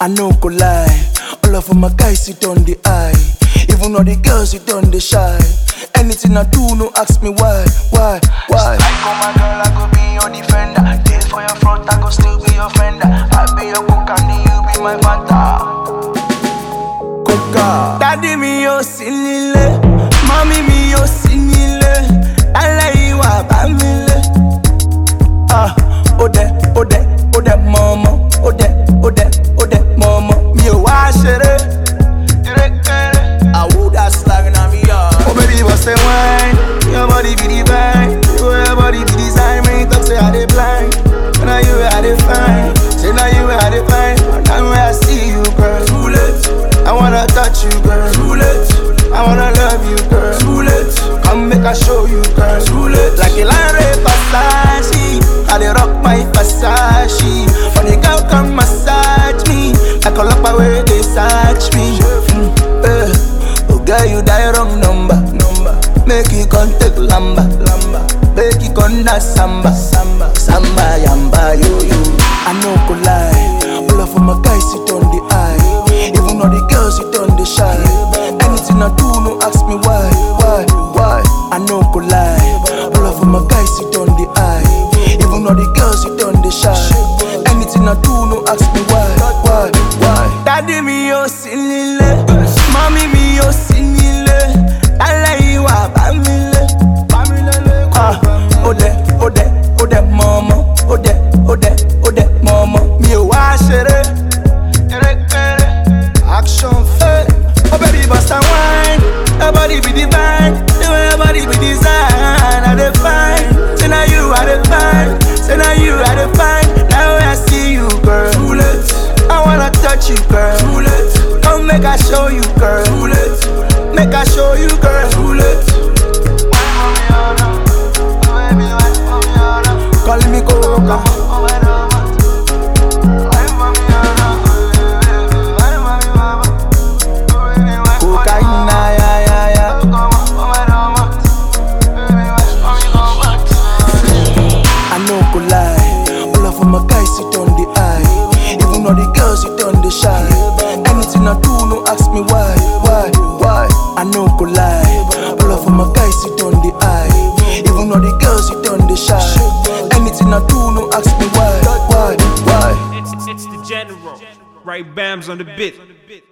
I no go lie. All of my guys sit on the eye. Even all the girls sit on the shy. Anything I do, no ask me why. I call my girl, I go be your defender. Deal for your front, I go still be your fender. I be your cook and you be my Fanta. Coca. Daddy mi yo sinile, mommy mi yo sinile. Alai wa bamile. Ode, mama. Ode, mama. Mi yo wa shere. I would have slagging on me, yeah. Oh baby, what's the wine? Your body be divine. Your body be design. Me talk say I dey blind. Now you I dey fine. Say now you I dey fine. Now when I see you, girl, too late. I wanna touch you, girl, too late. I wanna love you, girl, too late. Come make I show you, girl, too late. Like a Larry Versace, I dey rock my Versace. For the girl come massage me, like a lock my way they search me. Oh girl, you die wrong number. Make you contact lamba. Make you con dance samba, yamba, yo. I no go lie. All of my guys sit on the eye. Even all the girls sit on the shy. Anything I do, no ask me why. I no go lie. All of my guys sit on the eye. Even all the girls sit on the shy. Anything I do, no ask me why. Daddy mi yo sinile, mommy mi yo sinile. Alai wa bamile. Ode, mama. Ode, mama. Mi yo wa shere. Action fair. Oh baby, bust and wine. Your body be divine. Your body be design. I dey fine. Say now you I dey fine. Say now you I dey fine. Now when I see you, girl, too late. I wanna touch you, girl, too late. Come make I show you, girl, too late. Make I show you, girl, too late. Call me Coca. My guys sit on the eye. Even all the girls sit on the shy. Anything I do, no ask me why. I no go lie. All of my guys sit on the eye. Even all the girls sit on the shy. Anything I do, no ask me why. It's the general. Right, Bams on the bit.